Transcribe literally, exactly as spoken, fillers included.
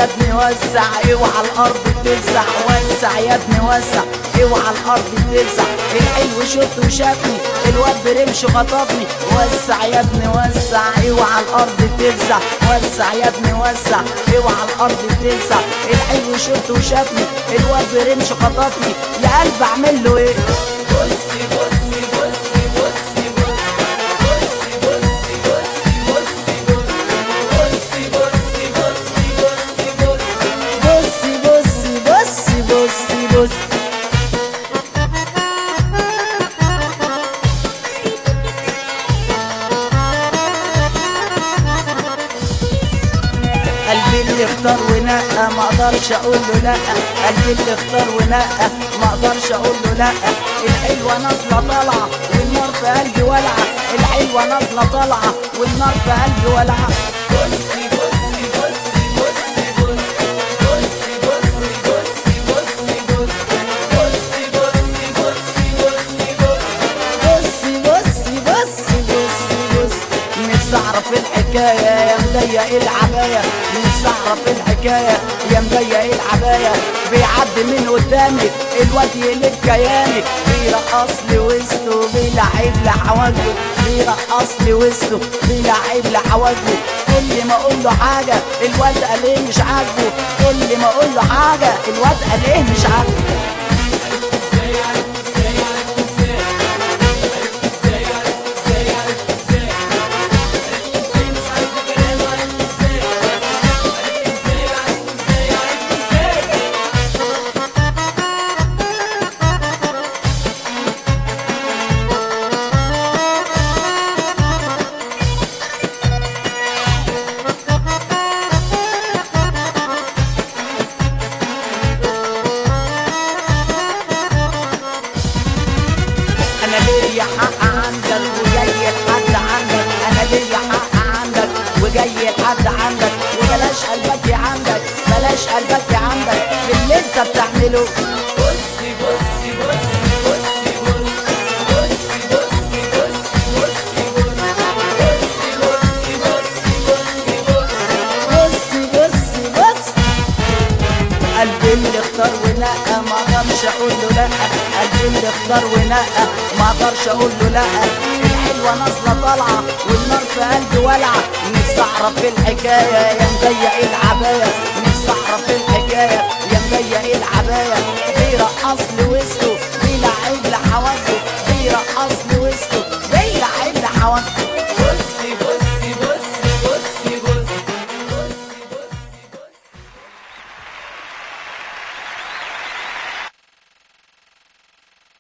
يا ابني وسع، اوعى الارض تلسع، وسع يا ابني وسع، اوعى الارض تلسع. الحلو شفته وشافني، الواد برمش خطفني. وسع يا ابني وسع، اوعى الارض تلسع، وسع يا ابني وسع، اوعى الارض تلسع. الحلو شفته وشافني، الواد برمش خطفني. يا قلب اعمل له ايه؟ بصي بصي بصي بصي بصي بصي بصي بصي بصي بصي بصي بصي بصي بصي بصي بصي. قلبي اللي اختار ونقى ما اقدرش اقول له لا، قلبي اللي اختار ونقى ما اقدرش اقول له لا. الحلوه نازله طالعه والنار في قلبي ولعه، الحلوه نازله طالعه والنار في قلبي ولعه. بصي بصي بصي بصي بصي بصي بصي بصي بصي بصي بصي بصي بصي بصي بصي بصي بصي. نفسي اعرف الحكايه يا مضيق العبايه، نفسي اعرف الحكايه يا مضيق العبايه. بيعدي من قدامك الواد يقلب كيانك، بيرقص لي وسطه بيلعب لي حواجبه، بيرقص لي وسطه بيلعب لي حواجبه. كل ما اقول له حاجه الواد قال ايه مش عاجبه، كل ما اقول له حاجه الواد قال ايه مش عاجبه. انا ليا حق عندك وجاي لحد عندك، انا ليا حق عندك وجاي لحد عندك. وبلاش قلبك يا عندك، بلاش قلبك يا عندك في اللي انت بتعمله. بصي بصي بصي بصي بصي بصي بصي بصي بصي بصي. قلبي اللي اختار ونقى ما اقدرش اقول له لا، قلبي اللي اختار ونقى ما اقدرش اقول له لا. الحلوه نازله طالعه والنار في قلبي ولعه. نفسي اعرف الحكايه يا مضيق العبايه، نفسي اعرف الحكايه يا مضيق العبايه. بيرقص لي وسطه بيلعب لي حواجبه، بيرقص لي وسطه بيلعب لي حواجبه.